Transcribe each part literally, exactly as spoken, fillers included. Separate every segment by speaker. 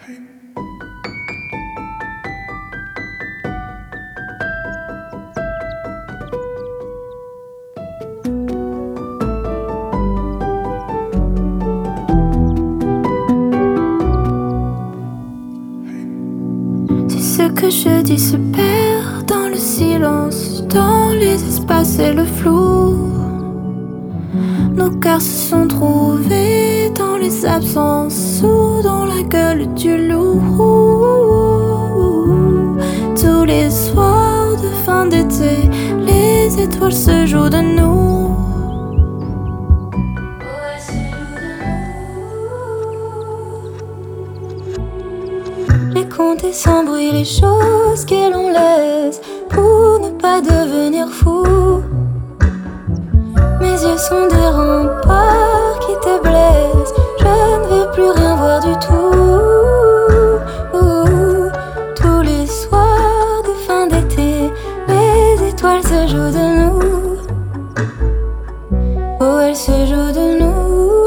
Speaker 1: Ce que je dis se perd dans le silence, dans les espaces et le flou. Nos cœurs se sont trouvés dans les absences ou dans la gueule du loup. Tous les soirs de fin d'été, les étoiles se jouent de nous. Compter sans bruit les choses que l'on laisse pour ne pas devenir fou. Mes yeux sont des remparts qui te blessent. Je ne veux plus rien voir du tout. Tous les soirs de fin d'été, les étoiles se jouent de nous. Oh, elles se jouent de nous.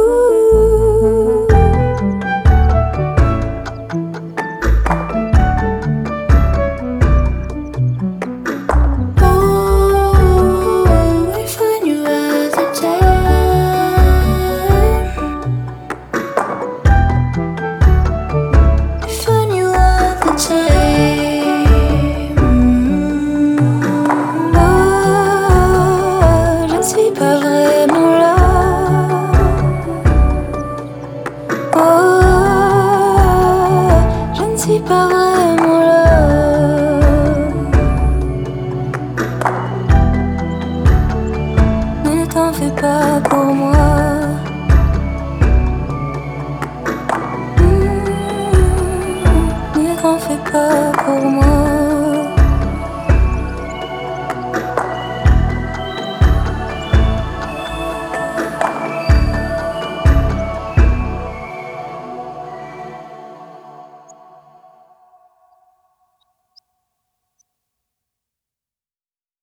Speaker 1: Pas vraiment là. Ne t'en fais pas pour moi. Mmh, ne t'en fais pas pour moi.